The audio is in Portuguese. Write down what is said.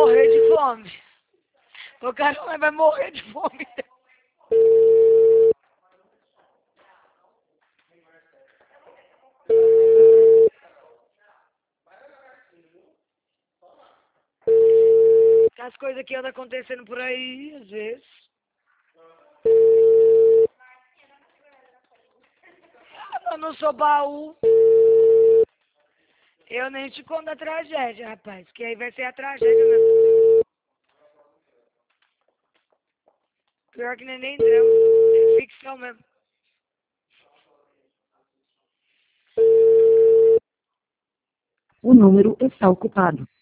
morrer de fome. O cara vai morrer de fome. As coisas que andam acontecendo por aí, às vezes. Eu não sou baú. Eu nem te conto a tragédia, rapaz. Que aí vai ser a tragédia mesmo. Pior que nem drama. É ficção mesmo. O número está ocupado.